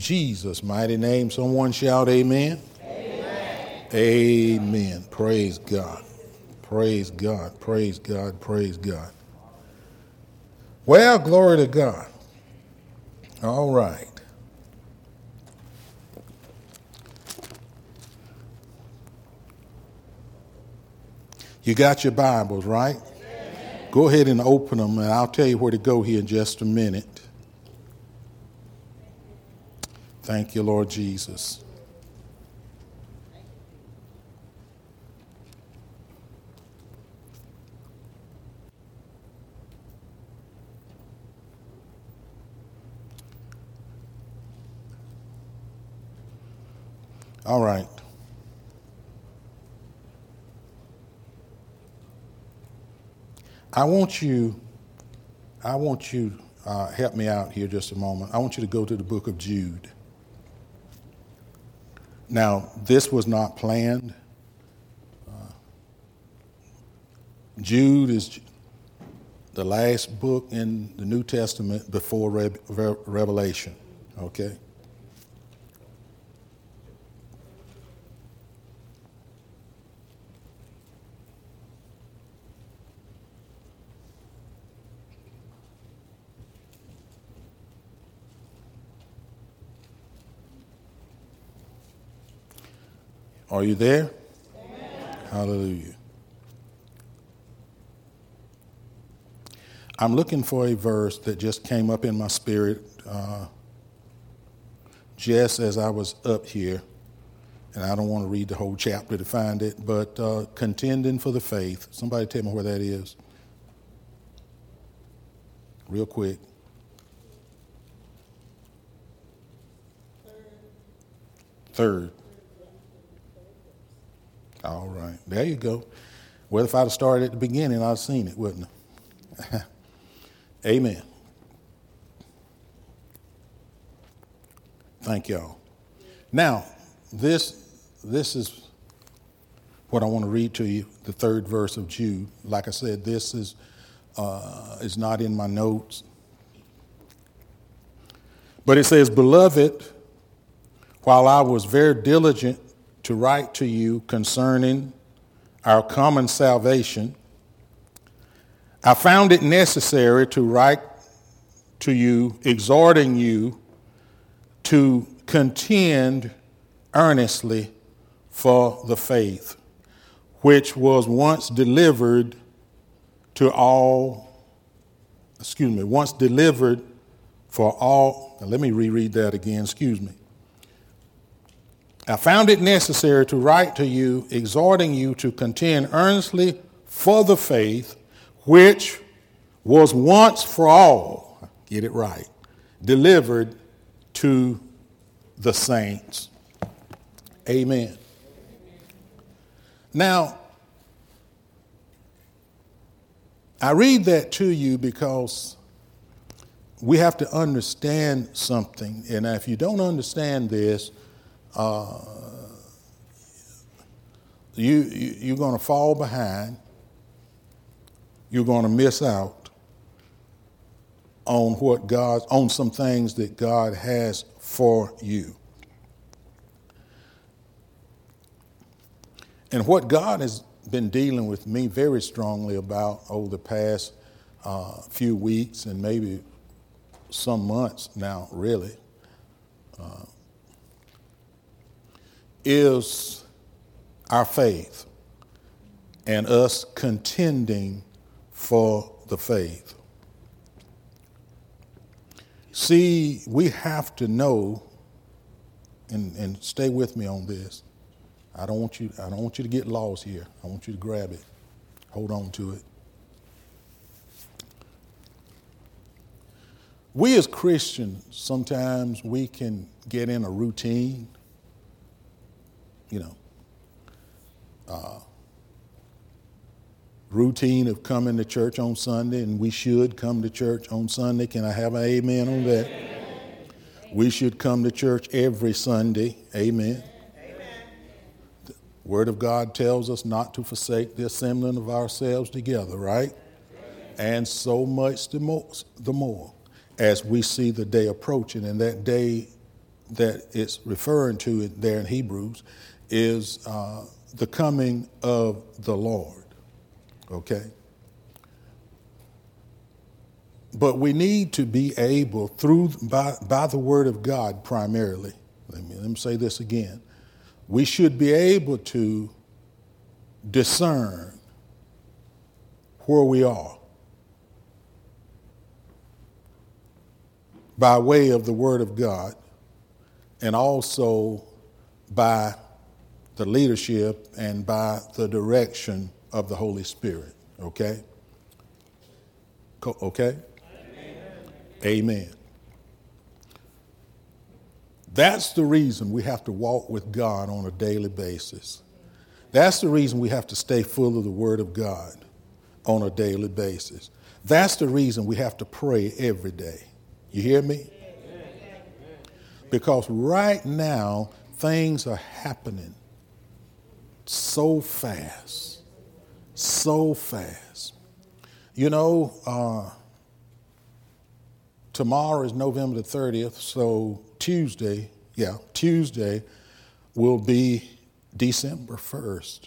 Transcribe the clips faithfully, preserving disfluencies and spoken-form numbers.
Jesus' mighty name. Someone shout amen. Amen. Amen. Praise God. Praise God. Praise God. Praise God. Well, glory to God. All right. You got your Bibles, right? Amen. Go ahead and open them, and I'll tell you where to go here in just a minute. Thank you, Lord Jesus. All right. I want you, I want you, uh, help me out here just a moment. I want you to go to the book of Jude. Now, this was not planned. Uh, Jude is the last book in the New Testament before Re- Re- Revelation, okay? Are you there? Amen. Hallelujah. I'm looking for a verse that just came up in my spirit uh, just as I was up here. And I don't want to read the whole chapter to find it, but uh, contending for the faith. Somebody tell me where that is. Real quick. Third. All right. There you go. Well, if I'd have started at the beginning, I'd have seen it, wouldn't I? Amen. Thank y'all. Now, this this is what I want to read to you, the third verse of Jude. Like I said, this is uh, is not in my notes. But it says, "Beloved, while I was very diligent to write to you concerning our common salvation, I found it necessary to write to you, exhorting you to contend earnestly for the faith, which was once delivered to all, excuse me, once delivered for all." Now let me reread that again, excuse me. "I found it necessary to write to you, exhorting you to contend earnestly for the faith, which was once for all," get it right, "delivered to the saints." Amen. Now, I read that to you because we have to understand something. And if you don't understand this, uh, you, you, you're going to fall behind. You're going to miss out on what God, on some things that God has for you. And what God has been dealing with me very strongly about over the past uh, few weeks and maybe some months now, really, uh, is our faith and us contending for the faith. See, we have to know, and, and stay with me on this. I don't want you, I don't want you to get lost here. I want you to grab it. Hold on to it. We as Christians, sometimes we can get in a routine, you know, uh, routine of coming to church on Sunday, and we should come to church on Sunday. Can I have an amen on that? Amen. We should come to church every Sunday. Amen. Amen. The Word of God tells us not to forsake the assembling of ourselves together, right? Amen. And so much the more, the more as we see the day approaching, and that day that it's referring to it there in Hebrews is uh, the coming of the Lord. Okay? But we need to be able, through by, by the word of God primarily, let me, let me say this again, we should be able to discern where we are by way of the word of God and also by the leadership and by the direction of the Holy Spirit. Okay? Okay? Amen. Amen. That's the reason we have to walk with God on a daily basis. That's the reason we have to stay full of the Word of God on a daily basis. That's the reason we have to pray every day. You hear me? Because right now, things are happening so fast, so fast. You know, uh, tomorrow is November the thirtieth, so Tuesday, yeah, Tuesday will be December first.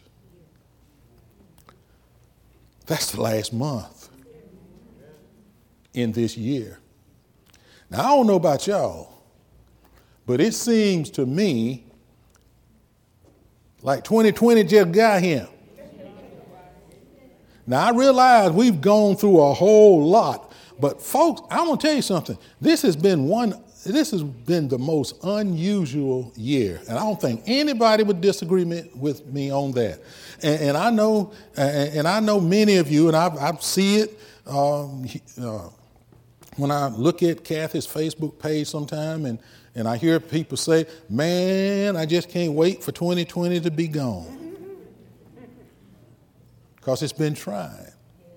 That's the last month in this year. Now, I don't know about y'all, but it seems to me like twenty twenty just got here. Now, I realize we've gone through a whole lot, but folks, I'm going to tell you something. This has been one, this has been the most unusual year, and I don't think anybody would disagree me, with me on that. And, and I know, and, and I know many of you, and I, I see it um, uh, when I look at Kathy's Facebook page sometime, and, and I hear people say, man, I just can't wait for twenty twenty to be gone. Because it's been trying.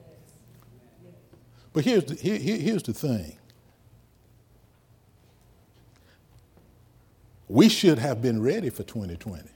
But here's the, here, here's the thing. We should have been ready for twenty twenty.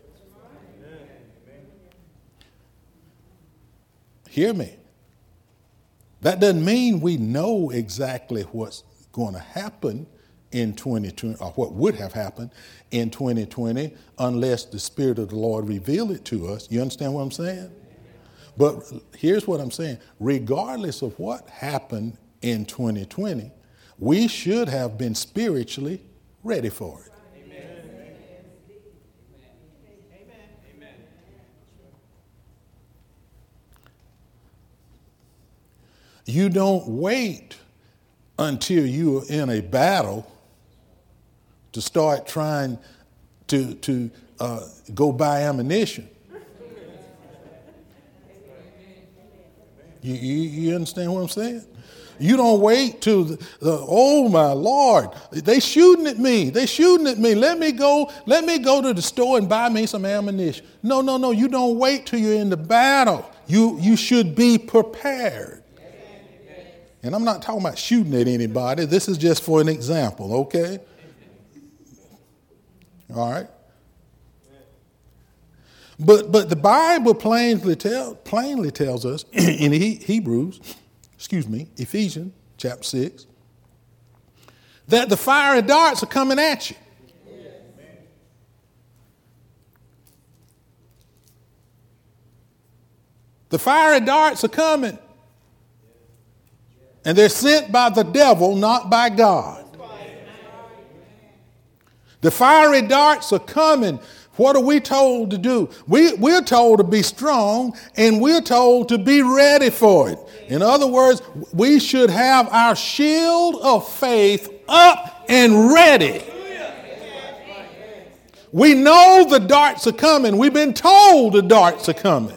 Hear me. That doesn't mean we know exactly what's going to happen in twenty twenty, or what would have happened in twenty twenty, unless the Spirit of the Lord revealed it to us. You understand what I'm saying? But here's what I'm saying. Regardless of what happened in twenty twenty, we should have been spiritually ready for it. Amen. Amen. You don't wait until you're in a battle to start trying to, to uh, go buy ammunition. You, you, you understand what I'm saying? You don't wait till the, the, oh my Lord, they shooting at me. They shooting at me. Let me go, let me go to the store and buy me some ammunition. No, no, no. You don't wait till you're in the battle. You, you should be prepared. And I'm not talking about shooting at anybody. This is just for an example, okay? All right. But but the Bible plainly tell plainly tells us in he, Hebrews, excuse me, Ephesians chapter six, that the fiery darts are coming at you. The fiery darts are coming. And they're sent by the devil, not by God. The fiery darts are coming. What are we told to do? We, we're told to be strong, and we're told to be ready for it. In other words, we should have our shield of faith up and ready. We know the darts are coming. We've been told the darts are coming.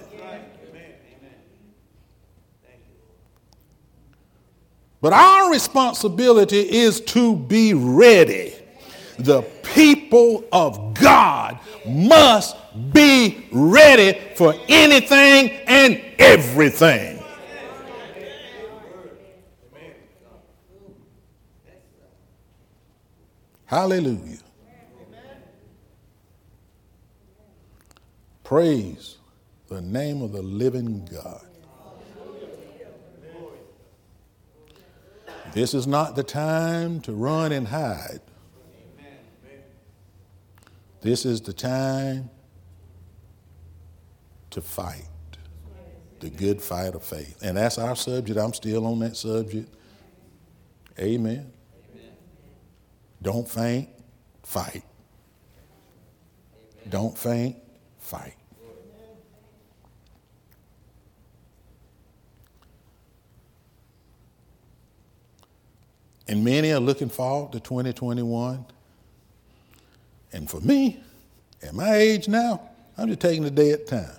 But our responsibility is to be ready. The people of God must be ready for anything and everything. Hallelujah. Praise the name of the living God. This is not the time to run and hide. This is the time to fight the good fight of faith. And that's our subject. I'm still on that subject. Amen. Amen. Don't faint, fight. Amen. Don't faint, fight. And many are looking forward to twenty twenty-one. And for me, at my age now, I'm just taking a day at a time.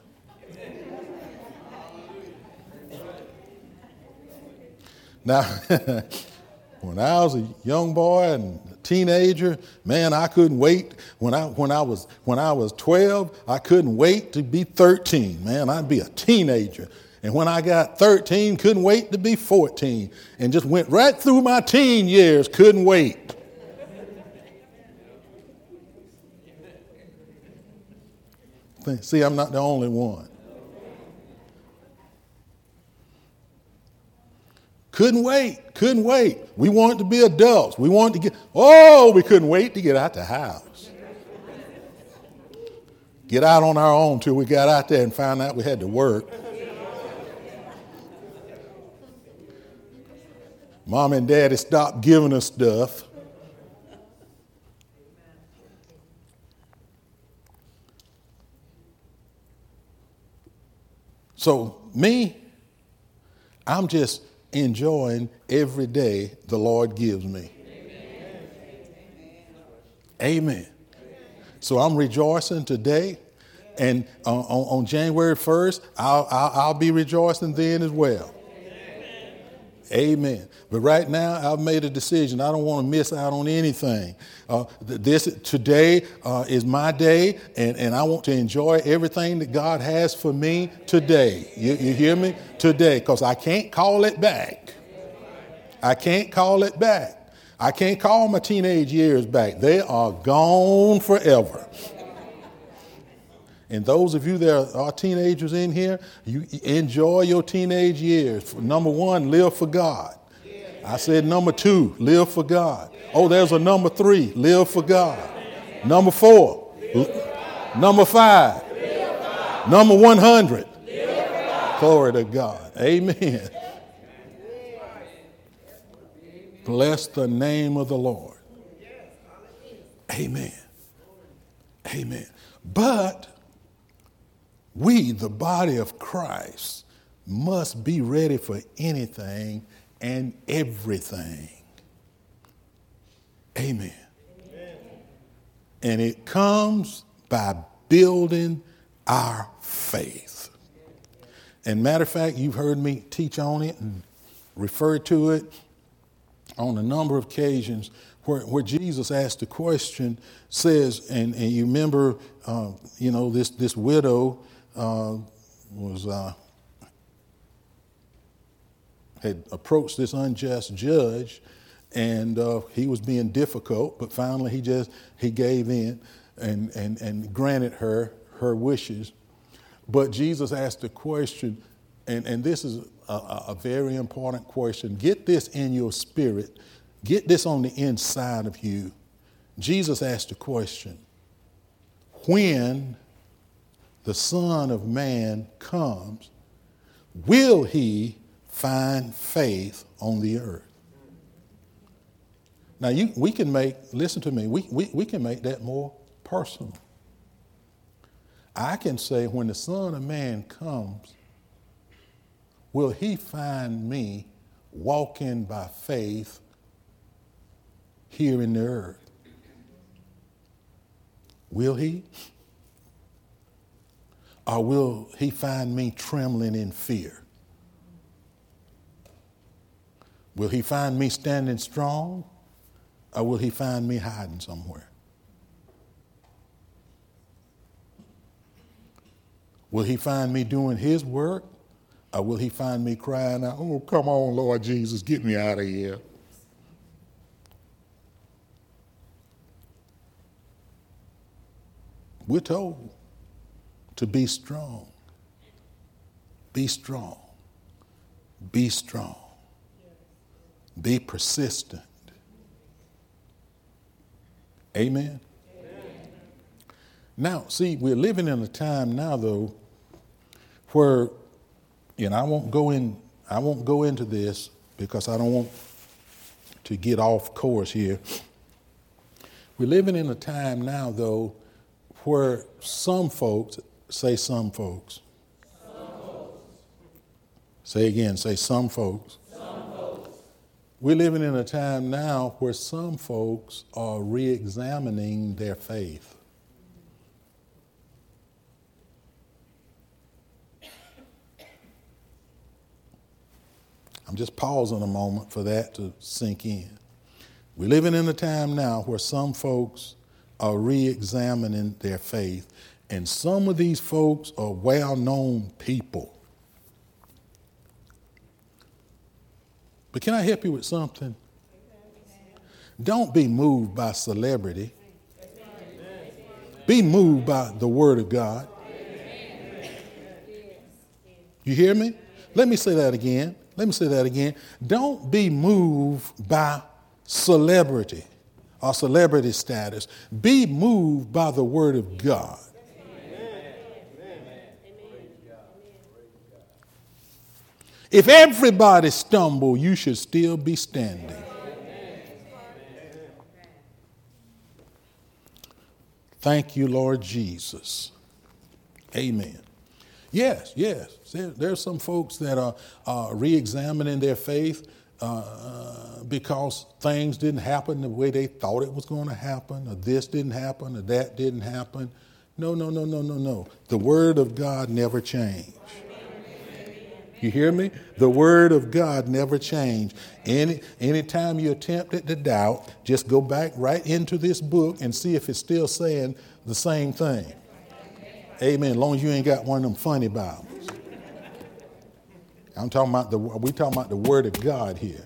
Now, when I was a young boy and a teenager, man, I couldn't wait. When I when I was when I was twelve, I couldn't wait to be thirteen. Man, I'd be a teenager. And when I got thirteen, couldn't wait to be fourteen. And just went right through my teen years, couldn't wait. See, I'm not the only one. Couldn't wait, couldn't wait. We wanted to be adults. We wanted to get, oh, we couldn't wait to get out the house. Get out on our own till we got out there and found out we had to work. Mom and Daddy stopped giving us stuff. So me, I'm just enjoying every day the Lord gives me. Amen. Amen. So I'm rejoicing today, and uh, on, on January first, I'll, I'll, I'll be rejoicing then as well. Amen. But right now, I've made a decision. I don't want to miss out on anything. Uh, this today uh, is my day, and, and I want to enjoy everything that God has for me today. You, you hear me? Today, because I can't call it back. I can't call it back. I can't call my teenage years back. They are gone forever. And those of you that are teenagers in here, you enjoy your teenage years. Number one, live for God. I said number two, live for God. Oh, there's a number three, live for God. Number four, number five, number one hundred. Glory to God. Amen. Bless the name of the Lord. Amen. Amen. But we, the body of Christ, must be ready for anything and everything. Amen. Amen. And it comes by building our faith. And matter of fact, you've heard me teach on it and refer to it on a number of occasions where, where Jesus asked the question, says, and, and you remember, uh, you know, this, this widow Uh, was uh, had approached this unjust judge, and uh, he was being difficult, but finally he just he gave in and and and granted her her wishes. But Jesus asked the question, and and this is a, a very important question. Get this in your spirit. Get this on the inside of you. Jesus asked the question, when the Son of Man comes, will he find faith on the earth? Now, you, we can make, listen to me, we, we, we can make that more personal. I can say, when the Son of Man comes, will he find me walking by faith here in the earth? Will he? Or will he find me trembling in fear? Will he find me standing strong? Or will he find me hiding somewhere? Will he find me doing his work? Or will he find me crying out, oh, come on, Lord Jesus, get me out of here? We're told to be strong. Be strong. Be strong. Be persistent. Amen. Amen. Now, see, we're living in a time now, though, where, and I won't go in, I won't go into this because I don't want to get off course here. We're living in a time now, though, where some folks, say some folks. Some folks. Say again, say some folks. Some folks. We're living in a time now where some folks are re-examining their faith. I'm just pausing a moment for that to sink in. We're living in a time now where some folks are re-examining their faith, and some of these folks are well-known people. But can I help you with something? Don't be moved by celebrity. Be moved by the Word of God. You hear me? Let me say that again. Let me say that again. Don't be moved by celebrity or celebrity status. Be moved by the Word of God. If everybody stumble, you should still be standing. Thank you, Lord Jesus. Amen. Yes, yes. There, there's some folks that are uh, re-examining their faith uh, because things didn't happen the way they thought it was going to happen, or this didn't happen, or that didn't happen. No, no, no, no, no, no. The Word of God never changed. You hear me? The Word of God never changed. Any anytime you're tempted to doubt, just go back right into this book and see if it's still saying the same thing. Amen. As long as you ain't got one of them funny Bibles. I'm talking about the we talking about the Word of God here.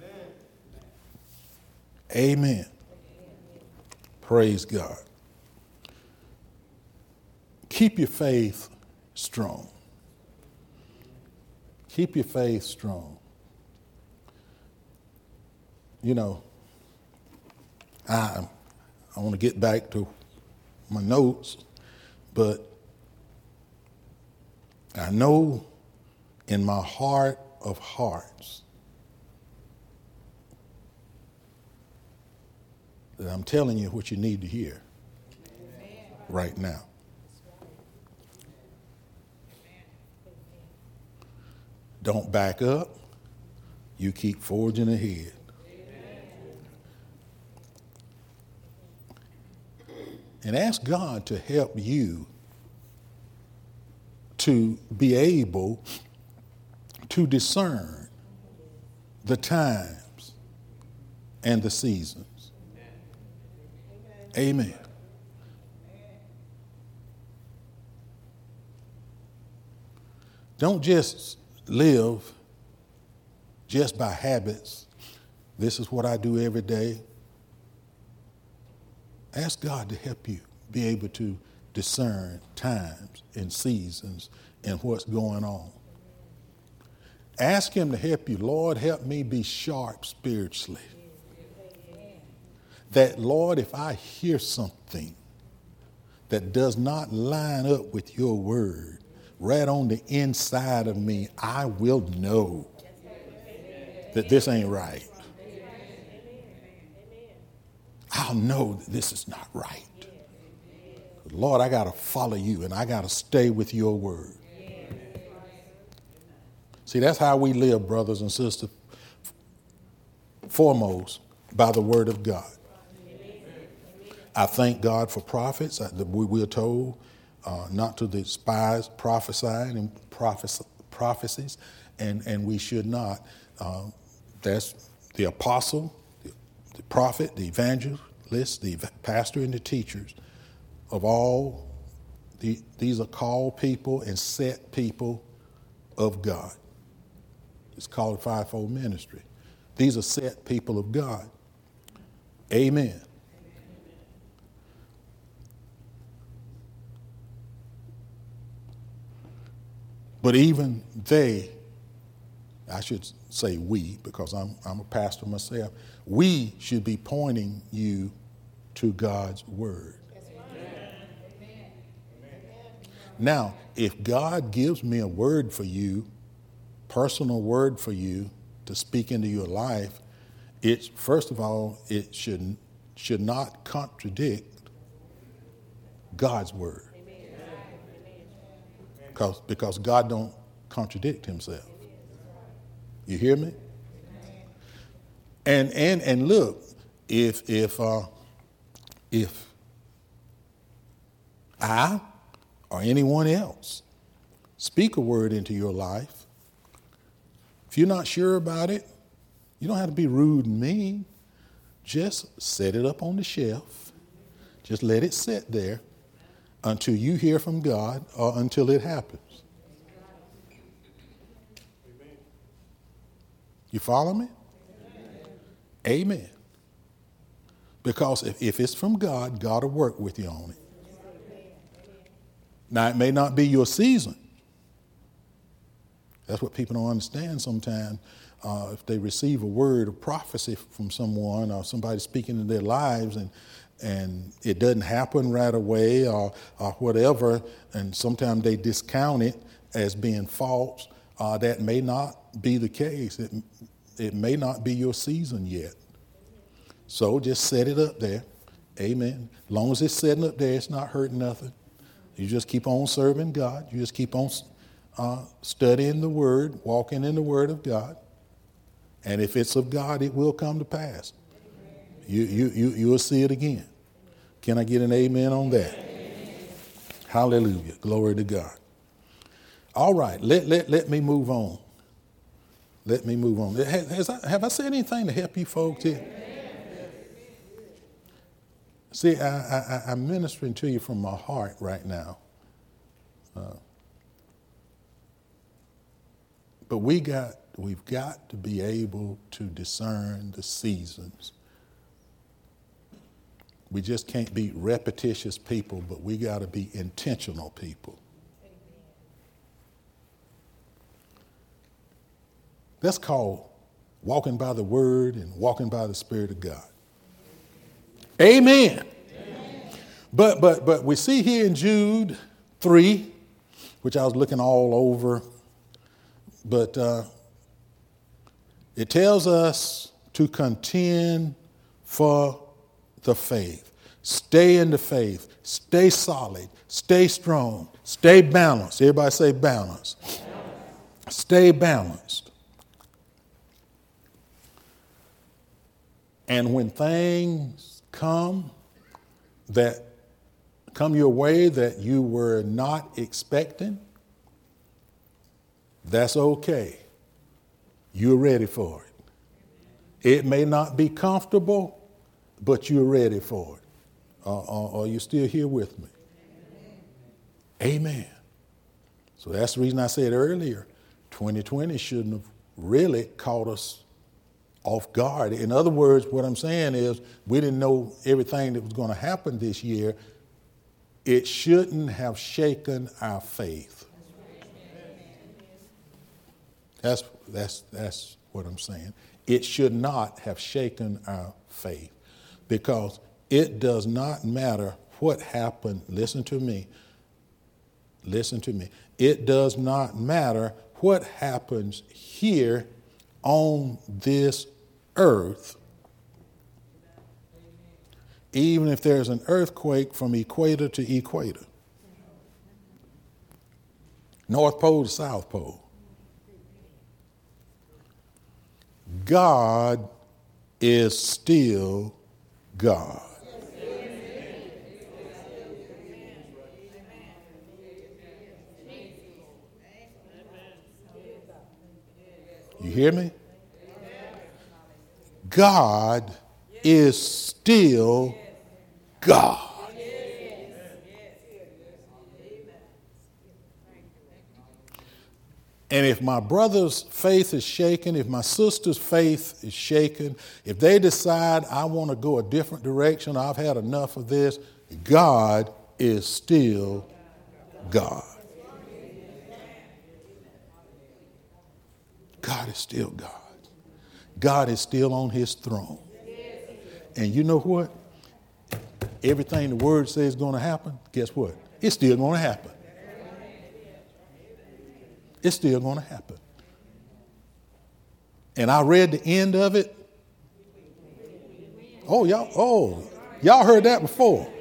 Amen. Praise God. Keep your faith strong. Keep your faith strong. You know, I I want to get back to my notes, but I know in my heart of hearts that I'm telling you what you need to hear right now. Don't back up. You keep forging ahead. And ask God to help you to be able to discern the times and the seasons. Amen. Don't just live just by habits. This is what I do every day. Ask God to help you be able to discern times and seasons and what's going on. Ask Him to help you. Lord, help me be sharp spiritually. That, Lord, if I hear something that does not line up with your word, right on the inside of me, I will know that this ain't right. I'll know that this is not right. Lord, I got to follow you and I got to stay with your word. See, that's how we live, brothers and sisters. Foremost, by the word of God. I thank God for prophets. We are told uh, not to despise prophesying and prophes- prophecies, and, and we should not. Uh, that's the apostle, the, the prophet, the evangelist, the pastor, and the teachers of all. The, these are called people and set people of God. It's called fivefold ministry. These are set people of God. Amen. But even they, I should say we, because I'm, I'm a pastor myself, we should be pointing you to God's word. Now, if God gives me a word for you, personal word for you to speak into your life, it's, first of all, it should, should not contradict God's word. Because, because God don't contradict himself. You hear me? And and and look, if if uh, if I or anyone else speak a word into your life, if you're not sure about it, you don't have to be rude and mean. Just set it up on the shelf. Just let it sit there until you hear from God or until it happens. You follow me? Amen. Because if, if it's from God, God will work with you on it. Now, it may not be your season. That's what people don't understand sometimes. Uh, if they receive a word of prophecy from someone or somebody speaking in their lives and and it doesn't happen right away or, or whatever, and sometimes they discount it as being false, uh, that may not be the case. It, it may not be your season yet. So just set it up there. Amen. As long as it's setting up there, it's not hurting nothing. You just keep on serving God. You just keep on uh, studying the Word, walking in the Word of God. And if it's of God, it will come to pass. You, you, you, you will see it again. Can I get an amen on that? Amen. Hallelujah. Glory to God. All right. Let, let, let me move on. Let me move on. Has, has I, have I said anything to help you folks here? See, I, I, I'm ministering to you from my heart right now. Uh, but we got, we've got to be able to discern the seasons. We just can't be repetitious people, but we got to be intentional people. That's called walking by the Word and walking by the Spirit of God. Amen. Amen. But but but we see here in Jude three, which I was looking all over, but uh, it tells us to contend for the faith. Stay in the faith. Stay solid. Stay strong. Stay balanced. Everybody say balance. Balance. Stay balanced. And when things come that come your way that you were not expecting, that's okay. You're ready for it. It may not be comfortable, but you're ready for it. Uh, are you still here with me? Amen. So that's the reason I said earlier, twenty twenty shouldn't have really caught us off guard. In other words, what I'm saying is we didn't know everything that was going to happen this year. It shouldn't have shaken our faith. That's, that's, that's what I'm saying. It should not have shaken our faith, because it does not matter what happened. Listen to me. Listen to me. It does not matter what happens here on this earth, even if there's an earthquake from equator to equator, North Pole to South Pole. God is still God. You hear me? God is still God. And if my brother's faith is shaken, if my sister's faith is shaken, if they decide I want to go a different direction, I've had enough of this, God is still God. God is still God. God is still on his throne. And you know what? Everything the word says is going to happen, guess what? It's still going to happen. It's still going to happen. And I read the end of it. Oh, y'all, oh, y'all heard that before.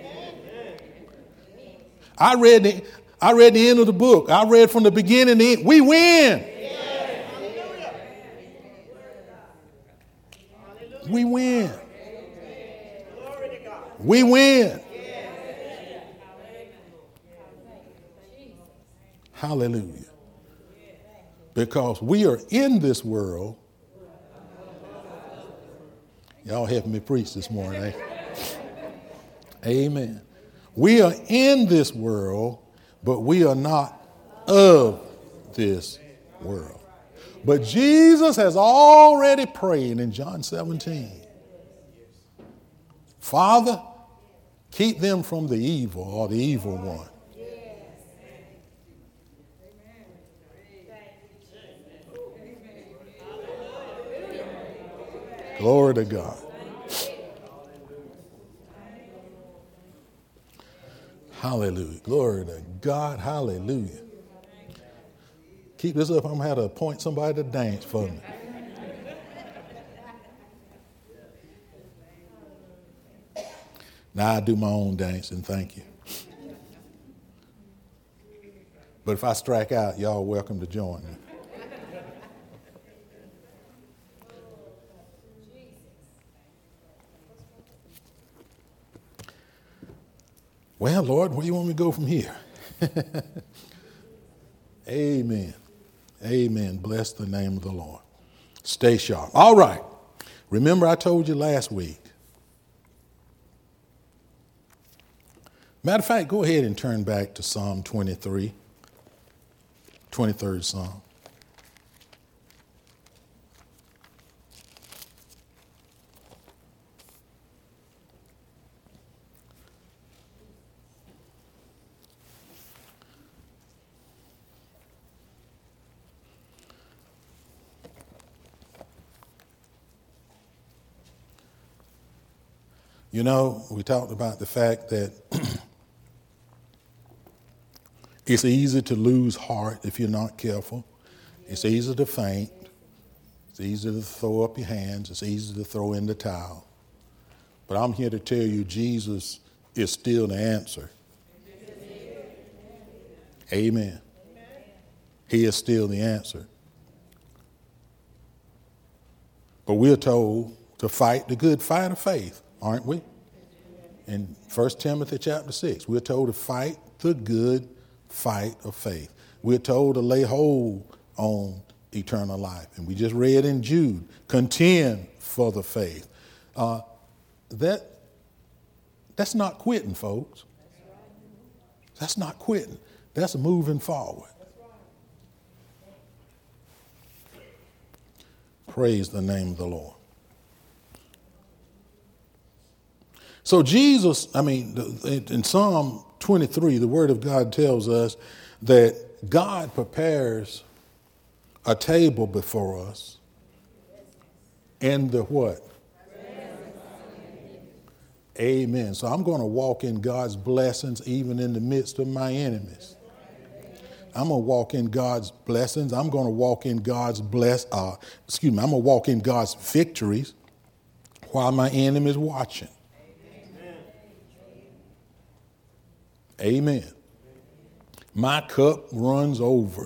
I read the I read the end of the book. I read from the beginning to the end. We win. We win. We win. Hallelujah. Because we are in this world. Y'all helping me preach this morning, eh? Amen. We are in this world, but we are not of this world. But Jesus has already prayed in John seventeen. Father, keep them from the evil or the evil one. Glory to God. Hallelujah. Glory to God. Hallelujah. Keep this up. I'm going to have to appoint somebody to dance for me. Now I do my own dancing. Thank you. But if I strike out, y'all are welcome to join me. Well, Lord, where do you want me to go from here? Amen. Amen. Bless the name of the Lord. Stay sharp. All right. Remember I told you last week. Matter of fact, go ahead and turn back to Psalm twenty-three, twenty-third Psalm. You know, we talked about the fact that it's easy to lose heart if you're not careful. It's easy to faint. It's easy to throw up your hands. It's easy to throw in the towel. But I'm here to tell you Jesus is still the answer. Amen. He is still the answer. But we're told to fight the good fight of faith, aren't we? In First Timothy chapter six, we're told to fight the good fight of faith. We're told to lay hold on eternal life. And we just read in Jude, contend for the faith. Uh, that That's not quitting, folks. That's not quitting. That's moving forward. Praise the name of the Lord. So Jesus, I mean, in Psalm twenty-three, the Word of God tells us that God prepares a table before us in the what? Amen. So I'm going to walk in God's blessings even in the midst of my enemies. I'm going to walk in God's blessings. I'm going to walk in God's bless. Uh, excuse me. I'm going to walk in God's victories while my enemy is watching. Amen. My cup runs over.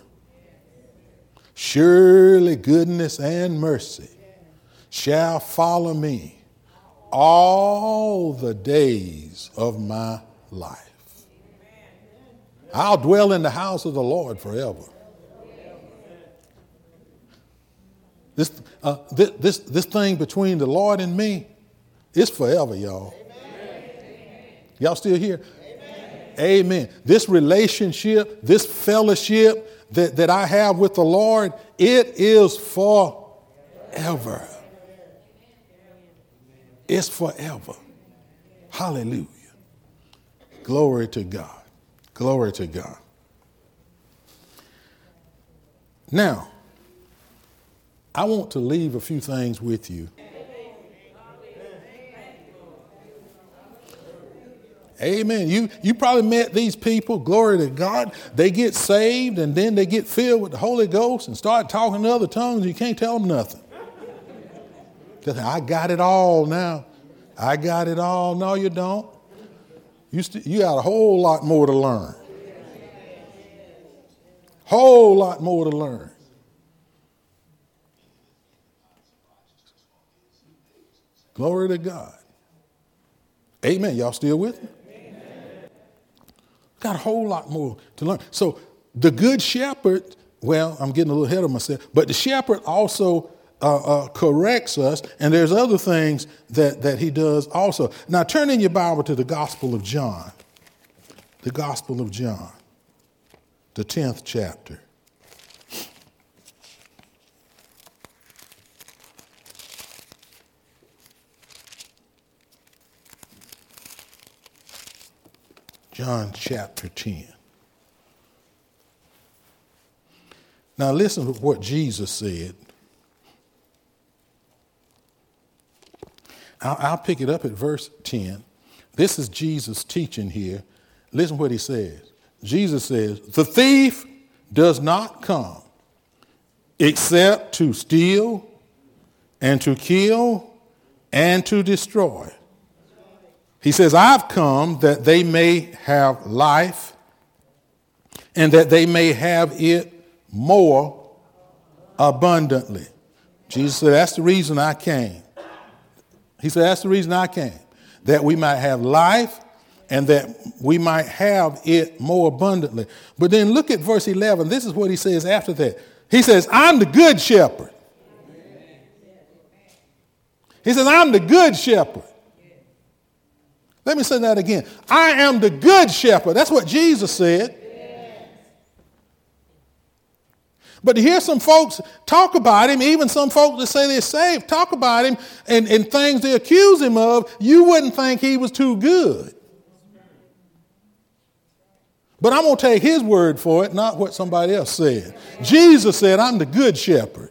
Surely goodness and mercy shall follow me all the days of my life. I'll dwell in the house of the Lord forever. This, uh, this, this, this thing between the Lord and me is forever, y'all. Y'all still here? Amen. This relationship, this fellowship that, that I have with the Lord, it is forever. It's forever. Hallelujah. Glory to God. Glory to God. Now, I want to leave a few things with you. Amen. You you probably met these people, glory to God. They get saved and then they get filled with the Holy Ghost and start talking in other tongues. You can't tell them nothing. I got it all now. I got it all. No, you don't. You, st- you got a whole lot more to learn. Whole lot more to learn. Glory to God. Amen. Y'all still with me? Got a whole lot more to learn. So the good shepherd, well, I'm getting a little ahead of myself, but the shepherd also uh, uh, corrects us, and there's other things that, that he does also. Now turn in your Bible to the Gospel of John. The Gospel of John, the tenth chapter. John chapter ten. Now listen to what Jesus said. I'll, I'll pick it up at verse ten. This is Jesus teaching here. Listen what he says. Jesus says, the thief does not come except to steal and to kill and to destroy. He says, I've come that they may have life and that they may have it more abundantly. Jesus said, that's the reason I came. He said, that's the reason I came, that we might have life and that we might have it more abundantly. But then look at verse eleven. This is what he says after that. He says, I'm the good shepherd. He says, I'm the good shepherd. Let me say that again. I am the good shepherd. That's what Jesus said. Yes. But to hear some folks talk about him, even some folks that say they're saved, talk about him and, and things they accuse him of, you wouldn't think he was too good. But I'm going to take his word for it, not what somebody else said. Jesus said, I'm the good shepherd.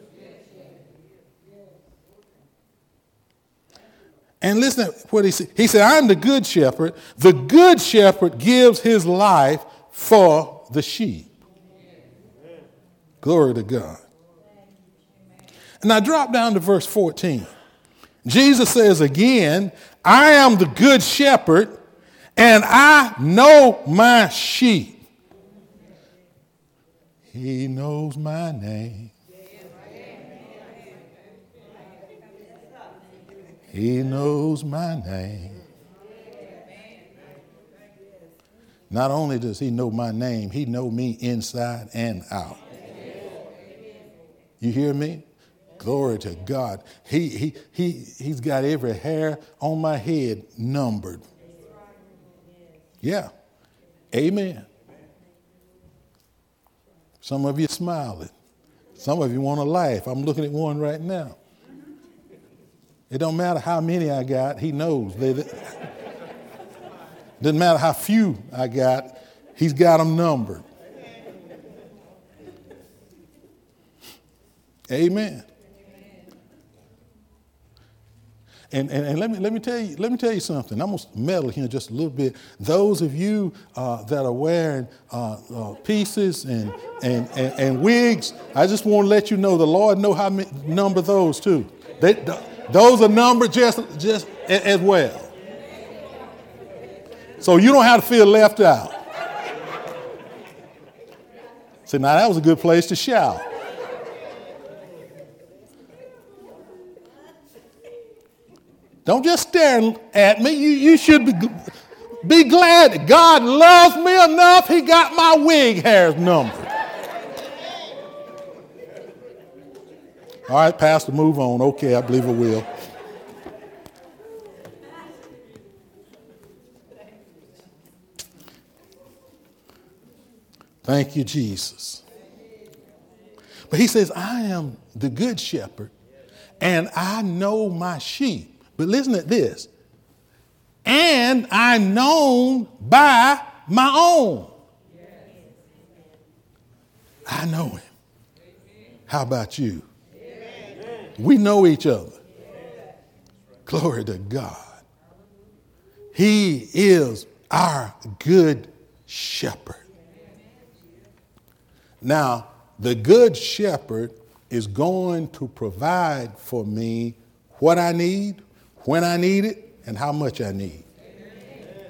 And listen to what he said. He said, I'm the good shepherd. The good shepherd gives his life for the sheep. Glory to God. And I drop down to verse fourteen. Jesus says again, I am the good shepherd, and I know my sheep. He knows my name. He knows my name. Not only does he know my name, he knows me inside and out. You hear me? Glory to God. He, he, he, he's got every hair on my head numbered. Yeah. Amen. Some of you smiling. Some of you want to laugh. I'm looking at one right now. It don't matter how many I got, he knows. They, they, doesn't matter how few I got, he's got them numbered. Amen. And, and, and let me let me tell you let me tell you something. I'm gonna meddle here just a little bit. Those of you uh, that are wearing uh, uh, pieces and, and and and wigs, I just want to let you know the Lord know how many number those too. They, those are numbered just just as well. So you don't have to feel left out. See, now that was a good place to shout. Don't just stare at me. You, you should be, be glad that God loves me enough. He got my wig hairs numbered. All right, Pastor, move on. Okay, I believe I will. Thank you, Jesus. But he says, I am the good shepherd, and I know my sheep. But listen to this. And I'm known by my own. I know him. How about you? We know each other. Glory to God. He is our good shepherd. Now, the good shepherd is going to provide for me what I need, when I need it, and how much I need. Amen.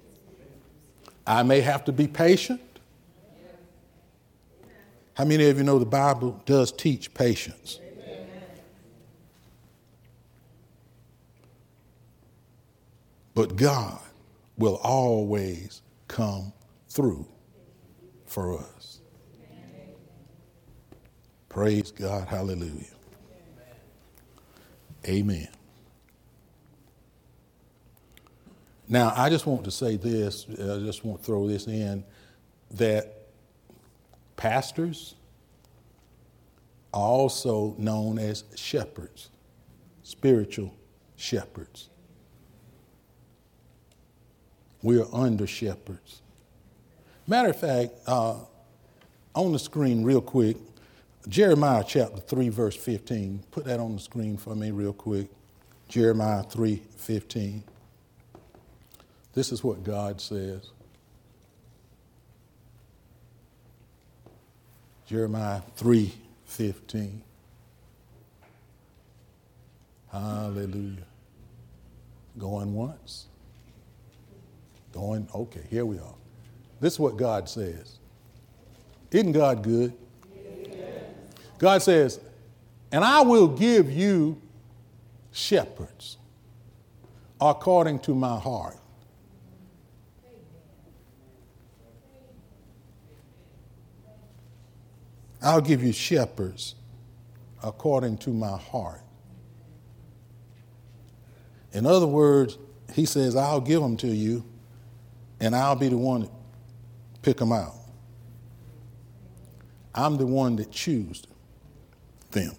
I may have to be patient. How many of you know the Bible does teach patience? Amen. But God will always come through for us. Amen. Praise God. Hallelujah. Amen. Now, I just want to say this, I just want to throw this in, that pastors are also known as shepherds, spiritual shepherds. We are under shepherds. Matter of fact, uh, on the screen real quick, Jeremiah chapter three, verse fifteen. Put that on the screen for me real quick. Jeremiah three, fifteen. This is what God says. Jeremiah three, fifteen. Hallelujah. Going once. Going, okay, here we are. This is what God says. Isn't God good? Amen. God says, and I will give you shepherds according to my heart. I'll give you shepherds according to my heart. In other words, he says, I'll give them to you, and I'll be the one that pick them out. I'm the one that choose them.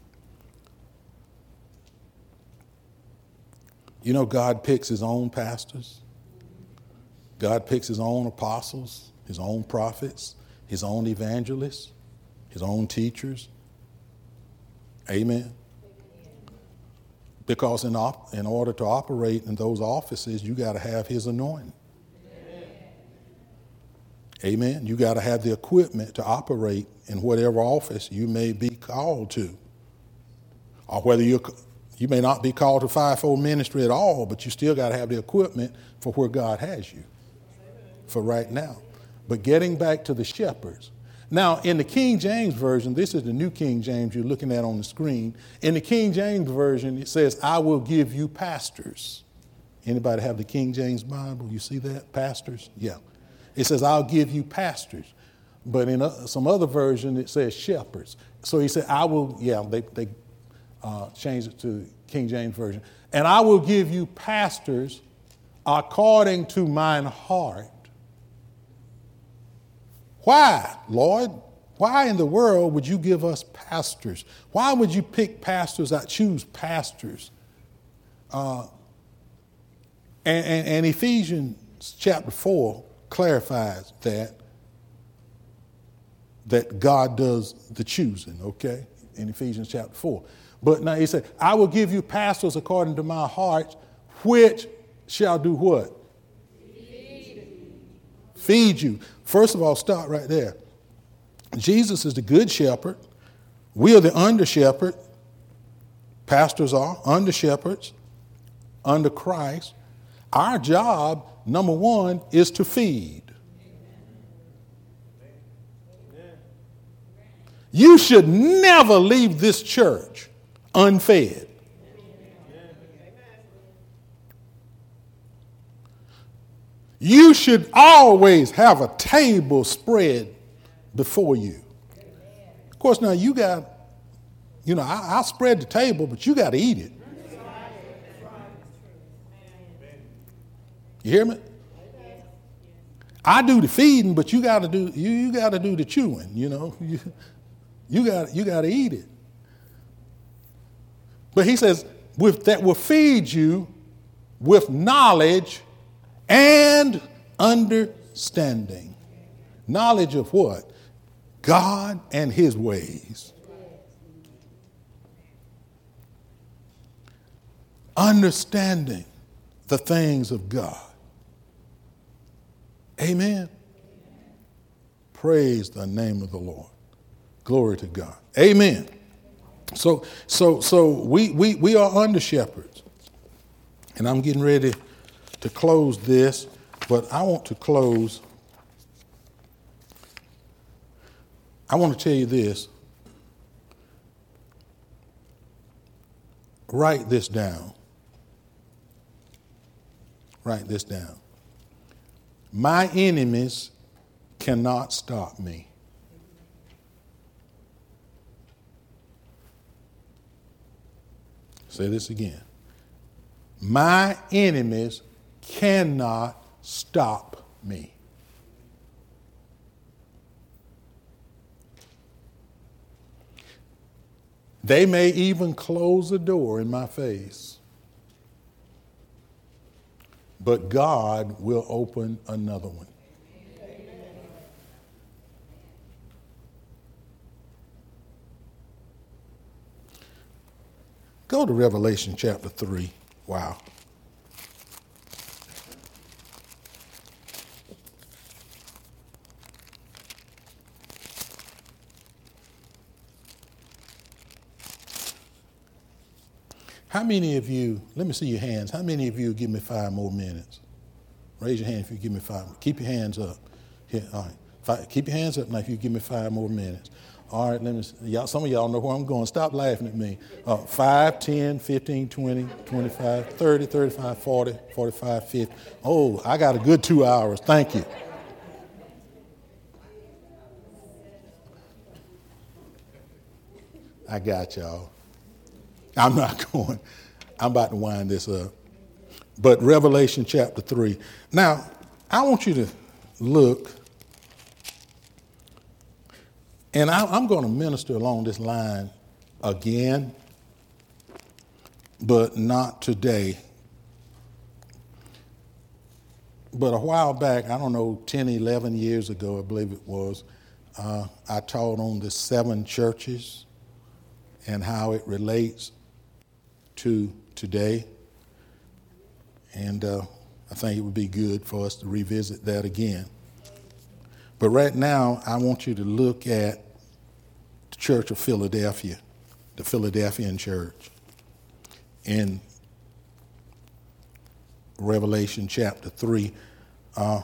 You know, God picks his own pastors. God picks his own apostles, his own prophets, his own evangelists, his own teachers. Amen. Because in, op- in order to operate in those offices, you got to have his anointing. Amen. Amen. You got to have the equipment to operate in whatever office you may be called to. Or whether you're, you may not be called to fivefold ministry at all, but you still got to have the equipment for where God has you for right now. But getting back to the shepherds. Now, in the King James Version, this is the New King James you're looking at on the screen. In the King James Version, it says, I will give you pastors. Anybody have the King James Bible? You see that? Pastors? Yeah. It says, I'll give you pastors. But in a, some other version, it says shepherds. So he said, I will, yeah, they, they uh, changed it to King James Version. And I will give you pastors according to mine heart. Why, Lord? Why in the world would you give us pastors? Why would you pick pastors out, choose pastors? Uh, and, and, and Ephesians chapter four clarifies that, that God does the choosing, okay, in Ephesians chapter four. But now he said, I will give you pastors according to my heart, which shall do what? Feed you. First of all, start right there. Jesus is the good shepherd. We are the under shepherd. Pastors are under shepherds, under Christ. Our job, number one, is to feed. You should never leave this church unfed. You should always have a table spread before you. Of course, now you got, you know, I, I spread the table, but you got to eat it. You hear me? I do the feeding, but you got to do you, you got to do the chewing. You know, you, you got you got to eat it. But he says, with that will feed you with knowledge and understanding. Knowledge of what? God and his ways. Understanding the things of God. Amen. Praise the name of the Lord. Glory to God. Amen. So, so, so we, we, we are under shepherds. And I'm getting ready to close this, but I want to close. I want to tell you this. Write this down. Write this down. My enemies cannot stop me. Say this again. My enemies cannot stop me. They may even close the door in my face, but God will open another one. Go to Revelation chapter three. Wow. How many of you, let me see your hands, how many of you give me five more minutes? Raise your hand if you give me five. Keep your hands up. Here, all right. Five, keep your hands up now if you give me five more minutes. All right, let me, y'all, some of y'all know where I'm going. Stop laughing at me. Uh, five, ten, fifteen, twenty, twenty-five, thirty, thirty-five, forty, forty-five, fifty. Oh, I got a good two hours. Thank you. I got y'all. I'm not going. I'm about to wind this up. But Revelation chapter three. Now, I want you to look. And I, I'm going to minister along this line again, but not today. But a while back, I don't know, ten, eleven years ago, I believe it was, uh, I taught on the seven churches and how it relates to today. And uh, I think it would be good for us to revisit that again. But right now, I want you to look at the Church of Philadelphia, the Philadelphian church, in Revelation chapter three. Uh,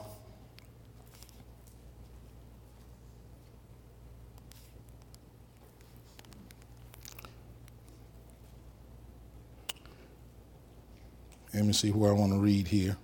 let me see where I want to read here.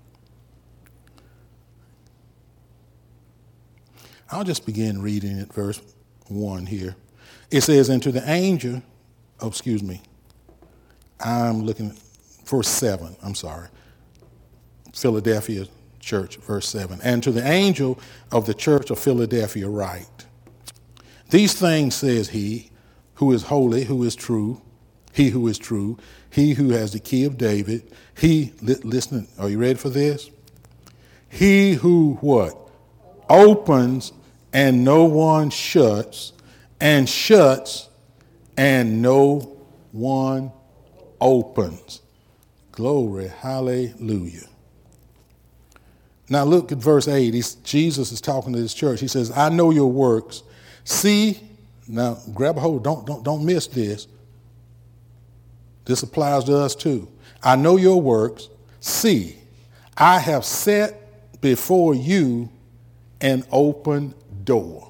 I'll just begin reading at verse one here. It says, and to the angel, oh, excuse me, I'm looking at verse seven, I'm sorry. Philadelphia church, verse seven. And to the angel of the church of Philadelphia write, these things says he who is holy, who is true, he who is true, he who has the key of David, he, li- listen, are you ready for this? He who what? Opens and no one shuts, and shuts and no one opens. Glory, hallelujah. Now look at verse eight. He's, Jesus is talking to this church. He says, I know your works. See, now grab a hold, don't, don't, don't miss this. This applies to us too. I know your works. See, I have set before you an open door.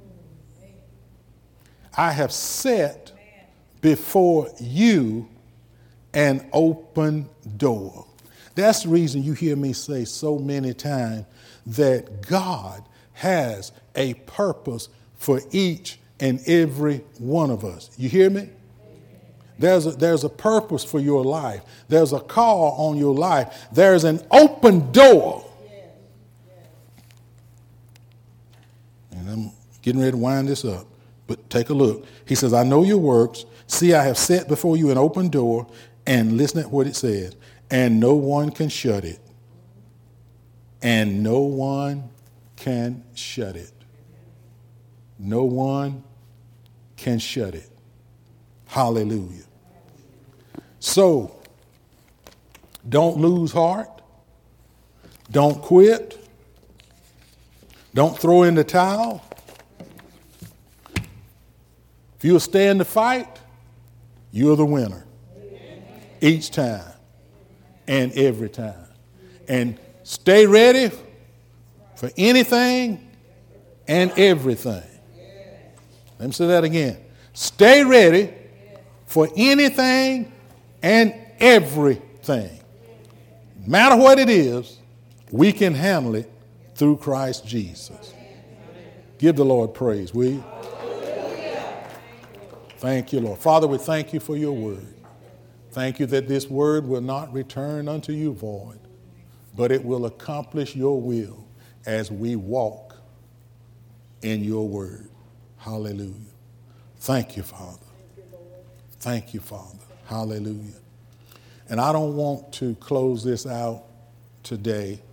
I have set before you an open door. That's the reason you hear me say so many times that God has a purpose for each and every one of us. You hear me? There's a, there's a purpose for your life. There's a call on your life. There's an open door. And I'm getting ready to wind this up, but take a look. He says, I know your works. See, I have set before you an open door, and listen at what it says. And no one can shut it. And no one can shut it. No one can shut it. Hallelujah. So, don't lose heart. Don't quit. Don't throw in the towel. If you'll stay in the fight, you're the winner. Each time and every time. And stay ready for anything and everything. Let me say that again. Stay ready for anything and everything. No matter what it is, we can handle it through Christ Jesus. Give the Lord praise, will you? Thank you, Lord. Father, we thank you for your word. Thank you that this word will not return unto you void, but it will accomplish your will as we walk in your word. Hallelujah. Thank you, Father. Thank you, Father. Hallelujah. And I don't want to close this out today